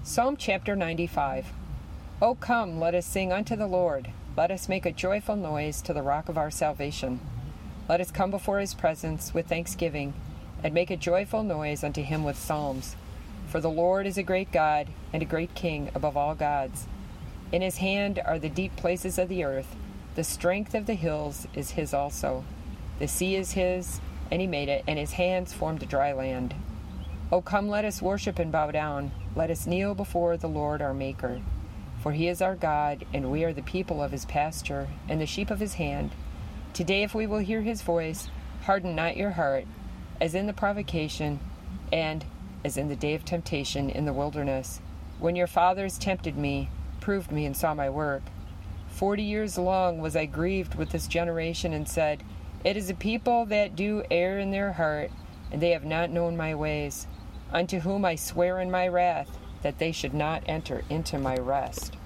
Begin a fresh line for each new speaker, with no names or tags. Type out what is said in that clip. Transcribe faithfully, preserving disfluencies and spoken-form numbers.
Psalm chapter ninety-five. O come, let us sing unto the Lord. Let us make a joyful noise to the rock of our salvation. Let us come before his presence with thanksgiving, and make a joyful noise unto him with psalms. For the Lord is a great God, and a great King above all gods. In his hand are the deep places of the earth. The strength of the hills is his also. The sea is his, and he made it, and his hands formed the dry land. O come, let us worship and bow down. Let us kneel before the Lord our Maker. For he is our God, and we are the people of his pasture, and the sheep of his hand. Today, if we will hear his voice, harden not your heart, as in the provocation, and as in the day of temptation in the wilderness, when your fathers tempted me, proved me, and saw my work. Forty years long was I grieved with this generation, and said, It is a people that do err in their heart, and they have not known my ways, unto whom I swear in my wrath, that they should not enter into my rest.